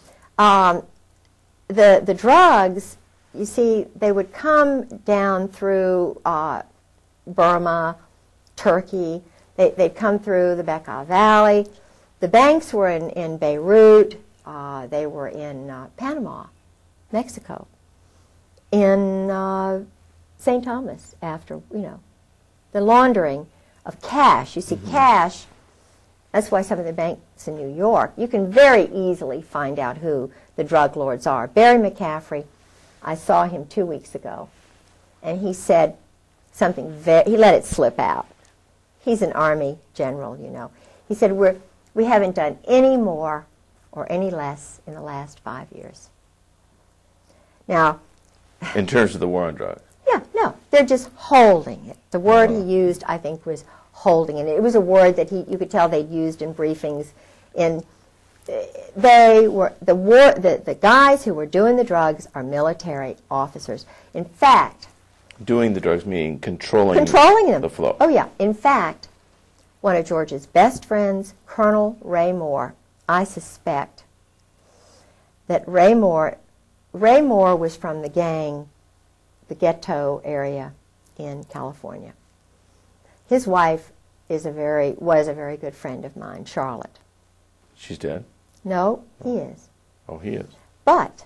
The drugs, you see, they would come down through Burma, Turkey. They'd come through the Bekaa Valley. The banks were in Beirut. They were in Panama, Mexico, in St. Thomas after, the laundering of cash. You see, cash, that's why some of the banks in New York, you can very easily find out who the drug lords are. Barry McCaffrey, I saw him 2 weeks ago, and he said something he let it slip out. He's an Army general, He said, we haven't done any more or any less in the last 5 years. Now, in terms of the war on drugs? Yeah, no, they're just holding it. The word he used, I think, was holding it. It was a word that you could tell they'd used in briefings. They were the guys who were doing the drugs are military officers. In fact, doing the drugs meaning controlling them. The flow. Oh, yeah. In fact, one of George's best friends, Colonel Ray Moore, I suspect that Ray Moore was from the gang, the ghetto area in California. His wife was a very good friend of mine, Charlotte. She's dead? No, he is. Oh, he is. But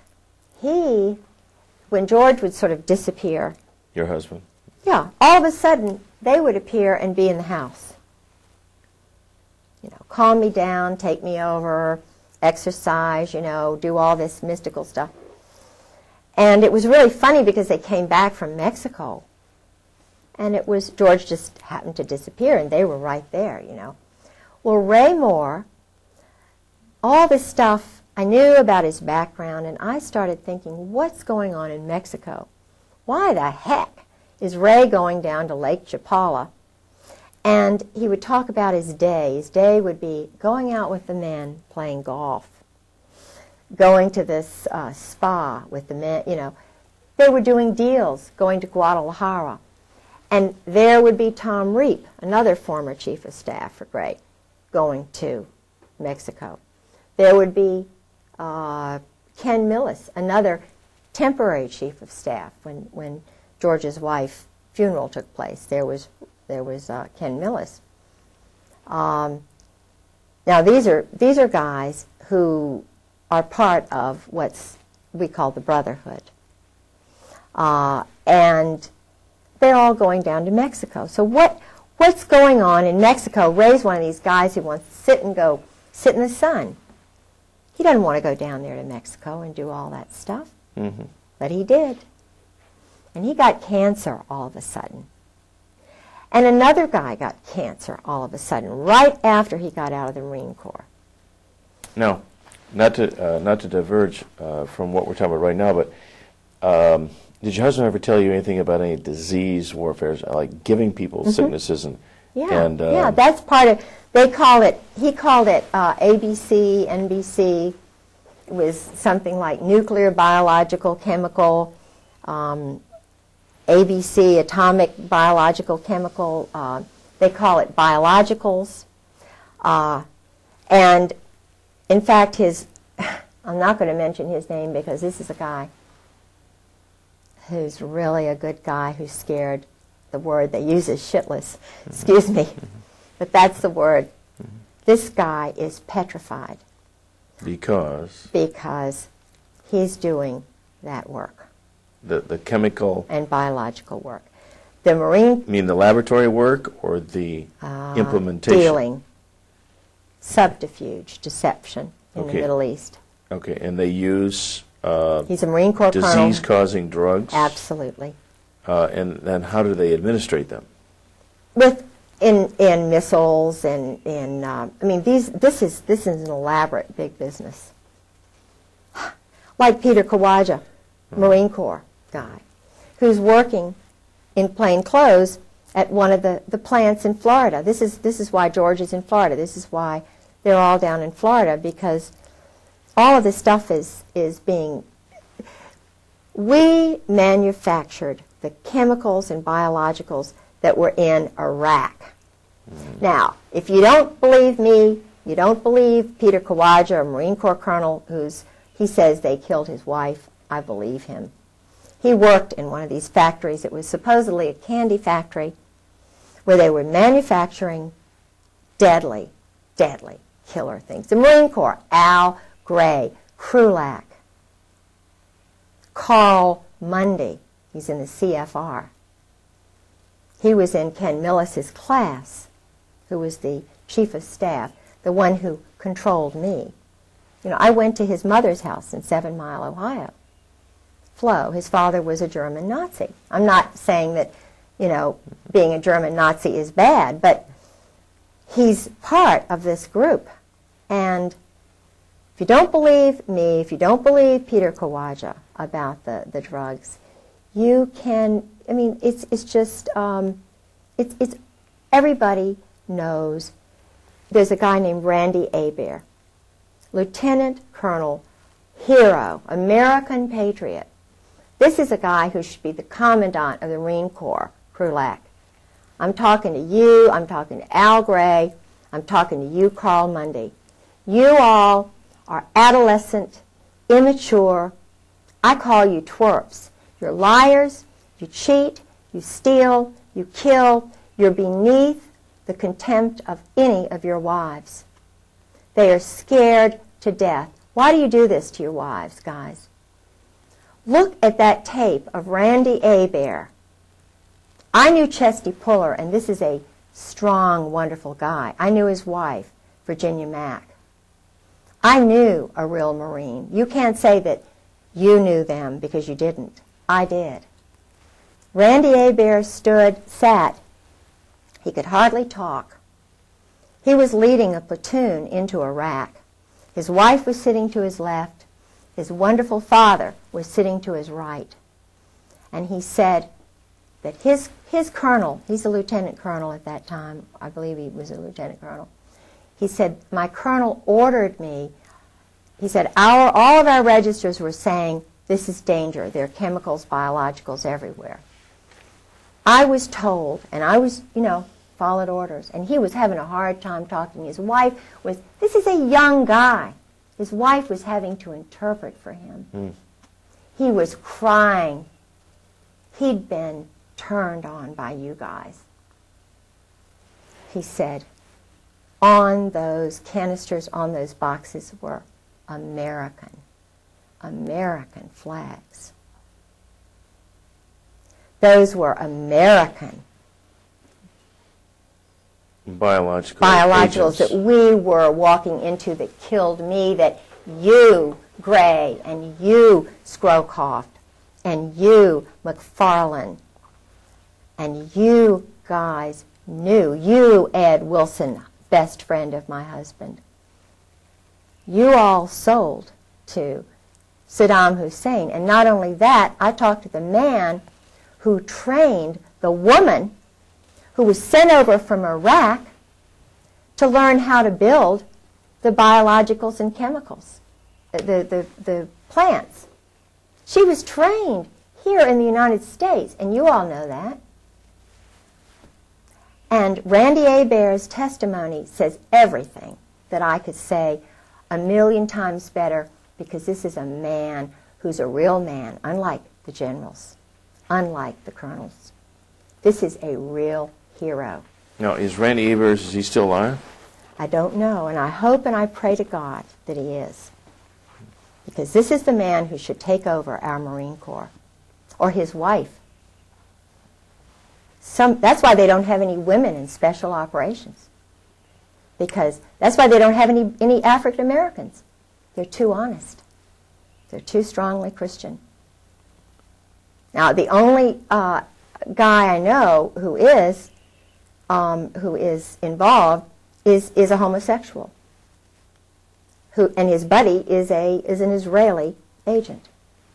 when George would sort of disappear, your husband? Yeah. All of a sudden, they would appear and be in the house. Calm me down, take me over, exercise, do all this mystical stuff. And it was really funny because they came back from Mexico. And George just happened to disappear, and they were right there, Well, Ray Moore, all this stuff, I knew about his background, and I started thinking, what's going on in Mexico? Why the heck is Ray going down to Lake Chapala? And he would talk about his day. His day would be going out with the men, playing golf, going to this spa with the men, They were doing deals, going to Guadalajara. And there would be Tom Reap, another former chief of staff for Gray, going to Mexico. There would be Ken Millis, another temporary chief of staff when George's wife's funeral took place. There was Ken Millis. Now these are guys who are part of we call the Brotherhood, and they're all going down to Mexico. So what's going on in Mexico? Ray's one of these guys who wants to sit in the sun. He doesn't want to go down there to Mexico and do all that stuff. Mm-hmm. But he did. And he got cancer all of a sudden. And another guy got cancer all of a sudden, right after he got out of the Marine Corps. No, not to diverge from what we're talking about right now, but did your husband ever tell you anything about any disease warfare, like giving people sicknesses Yeah, that's part of. He called it ABC, NBC. It was something like nuclear, biological, chemical, ABC, atomic, biological, chemical. They call it biologicals. And in fact, I'm not going to mention his name because this is a guy who's really a good guy who's scared. The word they use is shitless. Excuse me. But that's the word. This guy is petrified Because? Because he's doing that work. The chemical... And biological work. The Marine... You mean the laboratory work or the implementation? Dealing. Subterfuge, deception in the Middle East. Okay, and they use... he's a Marine Corps colonel. Disease-causing drugs? Absolutely. And then how do they administrate them? In missiles and in I mean this is an elaborate big business. Like Peter Kawaja, Marine Corps guy, who's working in plain clothes at one of the plants in Florida. This is why George is in Florida. This is why they're all down in Florida, because all of this stuff is being... We manufactured the chemicals and biologicals that were in Iraq. Now, if you don't believe me, you don't believe Peter Kawaja, a Marine Corps colonel, he says they killed his wife, I believe him. He worked in one of these factories. It was supposedly a candy factory where they were manufacturing deadly, deadly killer things. The Marine Corps, Al Gray, Krulak, Carl Mundy, he's in the CFR. He was in Ken Millis's class, who was the chief of staff, the one who controlled me. You know, I went to his mother's house in 7 Mile, Ohio. Flo, his father was a German Nazi. I'm not saying that, you know, being a German Nazi is bad, but he's part of this group. And if you don't believe me, if you don't believe Peter Kawaja about the drugs, you can, I mean, it's just, it's everybody knows. There's a guy named Randy Hebert, Lieutenant Colonel, hero, American patriot. This is a guy who should be the commandant of the Marine Corps, Krulak. I'm talking to you, I'm talking to Al Gray, I'm talking to you, Carl Mundy. You all are adolescent, immature. I call you twerps. You're liars, you cheat, you steal, you kill. You're beneath the contempt of any of your wives. They are scared to death. Why do you do this to your wives, guys? Look at that tape of Randy Hebert. I knew Chesty Puller, and this is a strong, wonderful guy. I knew his wife, Virginia Mack. I knew a real Marine. You can't say that you knew them because you didn't. I did. Randy Hebert sat. He could hardly talk. He was leading a platoon into Iraq. His wife was sitting to his left. His wonderful father was sitting to his right. And he said that his colonel, he's a lieutenant colonel at that time, I believe he was a lieutenant colonel, he said, my colonel ordered me, he said, all of our registers were saying, this is danger. There are chemicals, biologicals everywhere. I was told, and I was, followed orders, and he was having a hard time talking. His wife was, this is a young guy. His wife was having to interpret for him. He was crying. He'd been turned on by you guys. He said, on those canisters, on those boxes were American flags. Those were American biologicals that we were walking into that killed me, that you, Gray, and you, Scrowcroft, and you, McFarlane, and you guys knew. You, Ed Wilson, best friend of my husband. You all sold to Saddam Hussein. And not only that, I talked to the man who trained the woman who was sent over from Iraq to learn how to build the biologicals and chemicals, the plants. She was trained here in the United States, and you all know that. And Randy Hebert's testimony says everything that I could say 1,000,000 times better, because this is a man who's a real man, unlike the generals, unlike the colonels. This is a real hero. Now, is Randy Hebert, is he still alive? I don't know, and I hope and I pray to God that he is. Because this is the man who should take over our Marine Corps, or his wife. That's why they don't have any women in special operations. Because that's why they don't have any African Americans. They're too honest. They're too strongly Christian. Now, the only guy I know who is involved is a homosexual. And his buddy is an Israeli agent.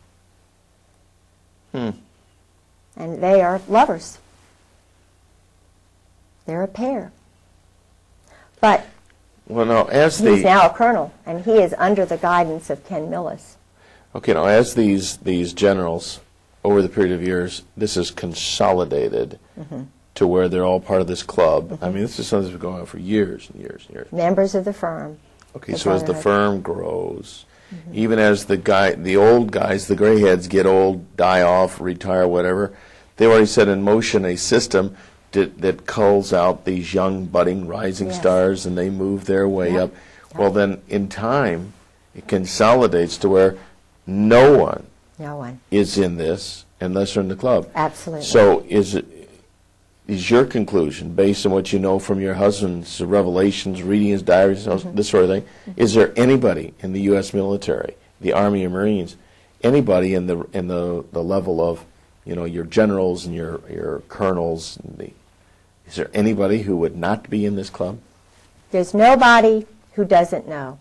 And they are lovers. They're a pair. But well, now, he's now a colonel, and he is under the guidance of Ken Millis. Okay, now as these generals, over the period of years, this is consolidated to where they're all part of this club. I mean, this is something that's been going on for years and years and years. Members of the firm. Okay, so as the firm grows, even as the old guys, the gray heads get old, die off, retire, whatever, they've already set in motion a system that culls out these young, budding, rising stars, and they move their way up. Well, then, in time, it consolidates to where no one is in this unless they're in the club. Absolutely. So is your conclusion, based on what you know from your husband's revelations, reading his diaries, this sort of thing, is there anybody in the U.S. military, the Army or Marines, anybody in the level of, your generals and your colonels, is there anybody who would not be in this club? There's nobody who doesn't know.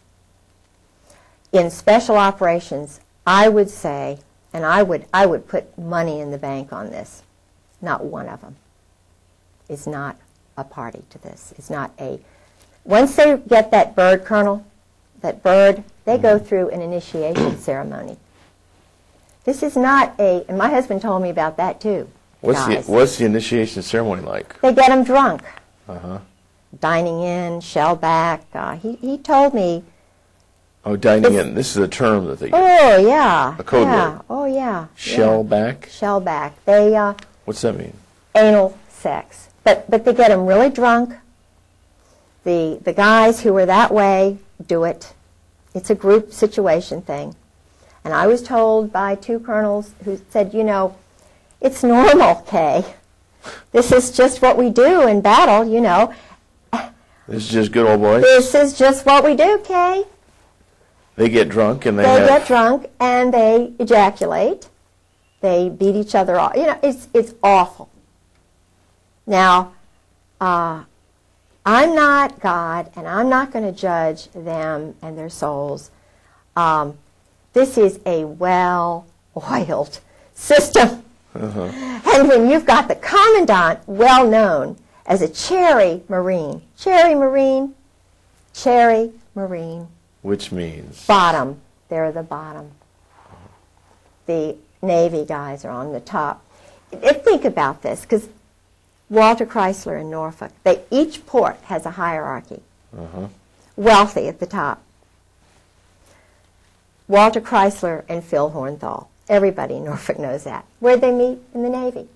In special operations, I would say, and I would put money in the bank on this, not one of them is not a party to this. Is not once they get that bird, Colonel, that bird, they go through an initiation ceremony. This is not and my husband told me about that too. What's the initiation ceremony like? They get them drunk. Dining in, shellback. He told me. Oh, dining in. This is a term that they use. Oh, yeah. A code word. Oh, yeah. Shellback? Shellback. They, what's that mean? Anal sex. But they get them really drunk. The guys who are that way do it. It's a group situation thing. And I was told by two colonels who said, it's normal, Kay. This is just what we do in battle, This is just good old boys? This is just what we do, Kay. They get drunk and they get drunk and they ejaculate. They beat each other off. It's awful. Now, I'm not God, and I'm not going to judge them and their souls. This is a well-oiled system. And when you've got the commandant well known as a cherry Marine, which means? Bottom. They're the bottom. The Navy guys are on the top. Think about this, because Walter Chrysler in Norfolk, each port has a hierarchy. Wealthy at the top. Walter Chrysler and Phil Hornthal. Everybody in Norfolk knows that. Where'd they meet? In the Navy.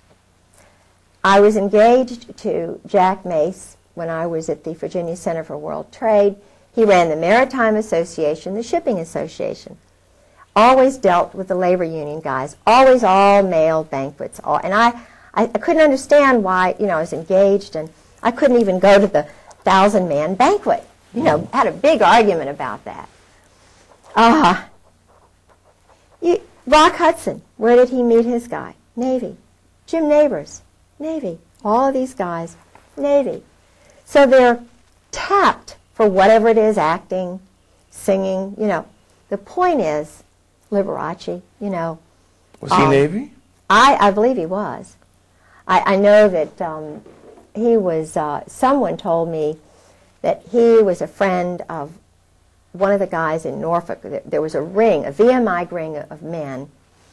I was engaged to Jack Mace when I was at the Virginia Center for World Trade. He ran the Maritime Association, the Shipping Association. Always dealt with the labor union guys. Always all male banquets. And I couldn't understand why, I was engaged and I couldn't even go to the 1,000-man banquet. Had a big argument about that. Rock Hudson, where did he meet his guy? Navy. Jim Neighbors, Navy. All of these guys, Navy. So they're tapped for whatever it is, acting, singing, The point is, Liberace, Was he Navy? I believe he was. I know that he was, someone told me that he was a friend of one of the guys in Norfolk. There was a ring, a VMI ring of men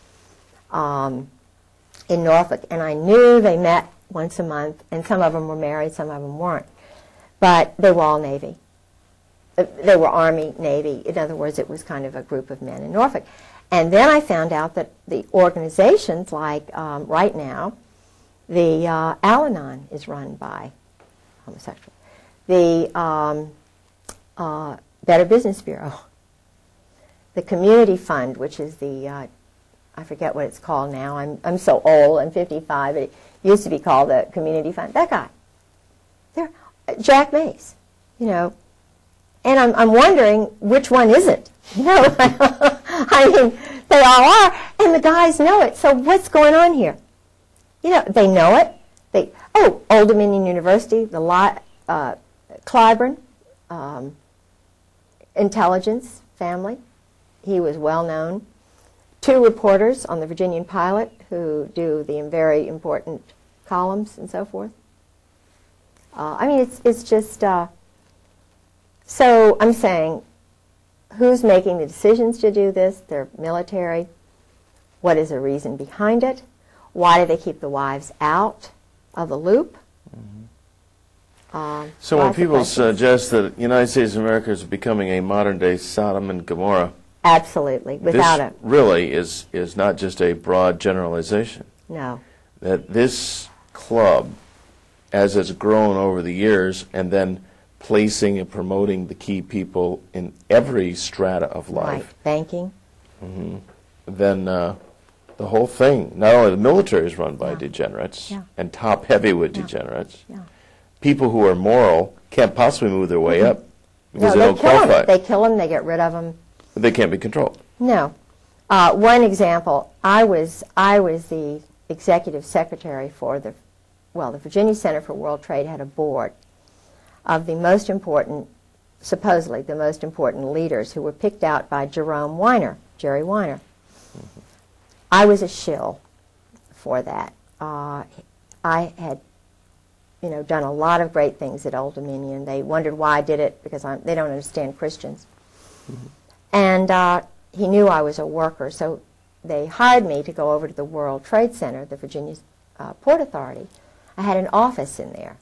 in Norfolk, and I knew they met once a month, and some of them were married, some of them weren't. But they were all Navy. They were Army, Navy. In other words, it was kind of a group of men in Norfolk. And then I found out that the organizations, like right now, the Al-Anon is run by homosexuals. the Better Business Bureau, the Community Fund, which is the, I forget what it's called now. I'm so old, I'm 55, but it used to be called the Community Fund. That guy. There, Jack Mace, you know. And I'm wondering, which one is it? You know, I mean, they all are, and the guys know it. So what's going on here? You know, they know it. Old Dominion University, the Clyburn, intelligence family. He was well known. 2 reporters on the Virginian Pilot who do the very important columns and so forth. I mean, it's just, so I'm saying, who's making the decisions to do this? They're military. What is the reason behind it? Why do they keep the wives out of the loop? So when people suggest that the United States of America is becoming a modern-day Sodom and Gomorrah, absolutely, without this really is not just a broad generalization. No. That this club, as it's grown over the years, and then placing and promoting the key people in every strata of life. Right, banking. Then the whole thing, not only the military is run by degenerates and top-heavy with degenerates. People who are moral can't possibly move their way up because they don't qualify. They kill them, they get rid of them. But they can't be controlled. No. One example, I was the executive secretary for the Virginia Center for World Trade had a board of the most important, supposedly the most important leaders who were picked out by Jerome Weiner, Jerry Weiner. I was a shill for that. I had, done a lot of great things at Old Dominion. They wondered why I did it because they don't understand Christians. And he knew I was a worker, so they hired me to go over to the World Trade Center, the Virginia Port Authority. I had an office in there.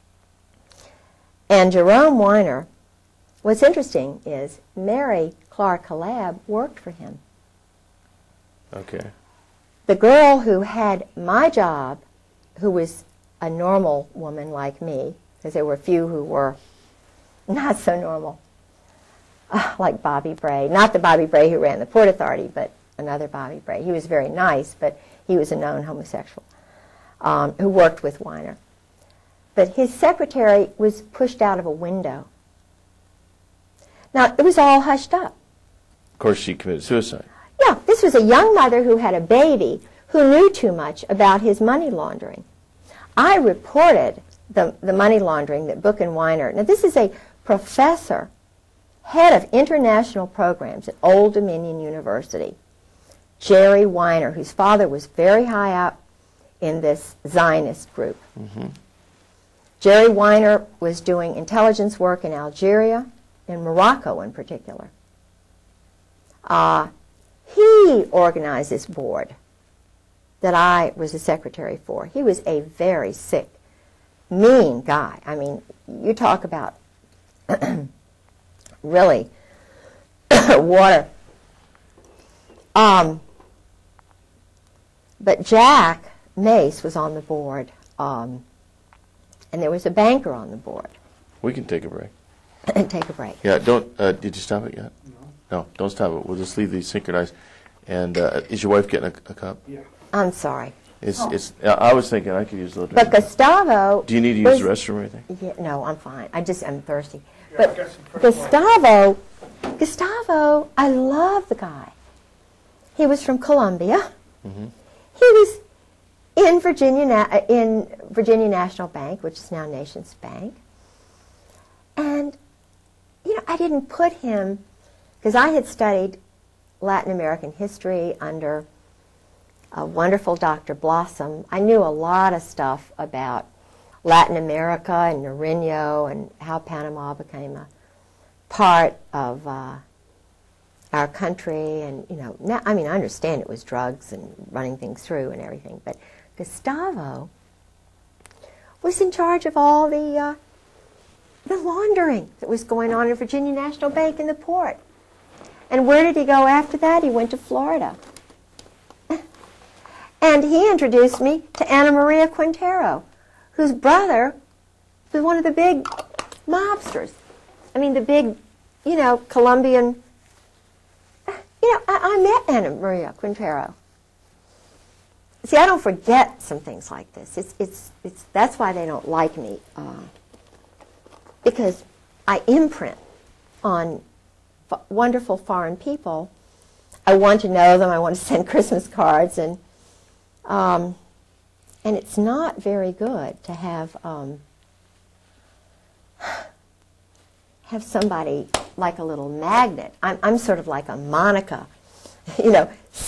And Jerome Weiner, what's interesting is Mary Clark Collab worked for him. Okay. The girl who had my job, who was a normal woman like me, because there were a few who were not so normal, like Bobby Bray. Not the Bobby Bray who ran the Port Authority, but another Bobby Bray. He was very nice, but he was a known homosexual who worked with Weiner. But his secretary was pushed out of a window. Now, it was all hushed up. Of course, she committed suicide. Yeah, this was a young mother who had a baby who knew too much about his money laundering. I reported the money laundering that Book and Weiner. Now, this is a professor, head of international programs at Old Dominion University, Jerry Weiner, whose father was very high up in this Zionist group. Jerry Weiner was doing intelligence work in Algeria, in Morocco in particular. He organized this board that I was the secretary for. He was a very sick, mean guy. I mean, you talk about really water. But Jack Mace was on the board, and there was a banker on the board. We can take a break. And take a break. Yeah, don't, did you stop it yet? No, don't stop it. We'll just leave these synchronized. And is your wife getting a cup? Yeah. I'm sorry. I was thinking I could use a little drink. But Gustavo... Do you need to use the restroom or anything? Yeah, no, I'm fine. I'm thirsty. But Gustavo, I love the guy. He was from Columbia. He was in Virginia National Bank, which is now Nations Bank. And, I didn't put him, because I had studied Latin American history under a wonderful Dr. Blossom. I knew a lot of stuff about Latin America and Nariño and how Panama became a part of our country. And, now, I understand it was drugs and running things through and everything, but Gustavo was in charge of all the laundering that was going on in Virginia National Bank in the port. And where did he go after that? He went to Florida. And he introduced me to Ana Maria Quintero, whose brother was one of the big mobsters. I mean, the big, Colombian. I met Ana Maria Quintero. See, I don't forget some things like this. It's that's why they don't like me, because I imprint on wonderful foreign people. I want to know them. I want to send Christmas cards, and it's not very good to have somebody like a little magnet. I'm sort of like a Monica,